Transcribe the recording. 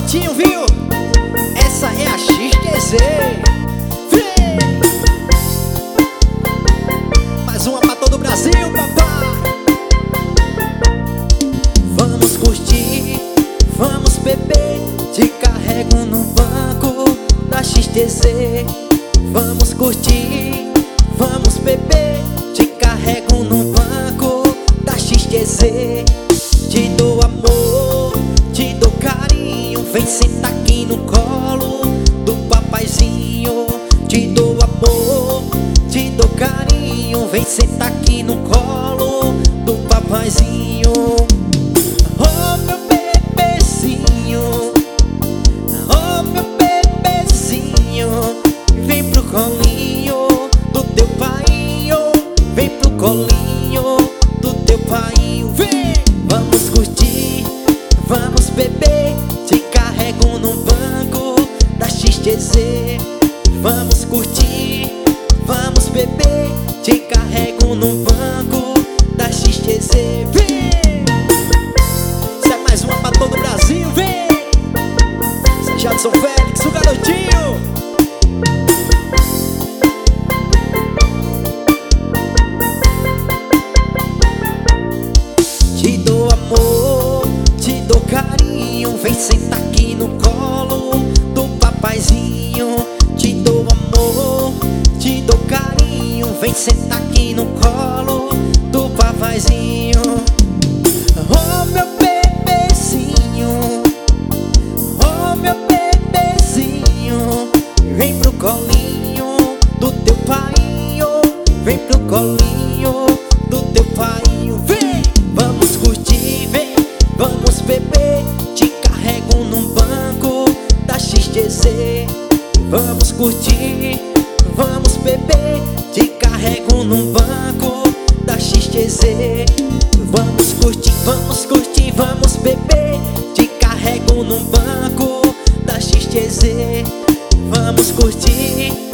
garotinho, viu? Essa é a XQZ. Vem! Mais uma pra todo o Brasil, papai. Vamos curtir, vamos beber. Te carrego no banco da XTZ. Vamos curtir, vamos beber. Te carrego no banco da XTZ. Te dou amor, te dou carinho. Vem sentar aqui no colo do papaizinho. Te dou amor, te dou carinho. Vem sentar aqui no colo do papaizinho. Oh, meu bebezinho, oh, meu bebezinho. Vem pro colinho do teu painho. Vem pro colinho do teu painho. Vem! Vamos curtir, vamos beber. Te carrego no banco da XTZ. Vamos curtir, vamos beber. Te carrego no banco da XTZ. Vem! Isso é mais uma pra todo o Brasil, vem! Isso é Jadson Félix, o garotinho. Te dou amor, te dou carinho. Vem sentar aqui no colo do papaizinho. Te dou amor, te dou carinho. Vem sentar aqui no colo do papaizinho. Oh, meu bebezinho, oh, meu bebezinho. Vem pro colinho do teu painho. Vem pro colinho do teu painho. Vem! Vamos curtir, vem, vamos beber. Te carrego num banco da XTZ. Vamos curtir, vamos beber. Te carrego num banco da XTZ. Vamos curtir, vamos beber. Te carrego num banco da XTZ. Vamos curtir,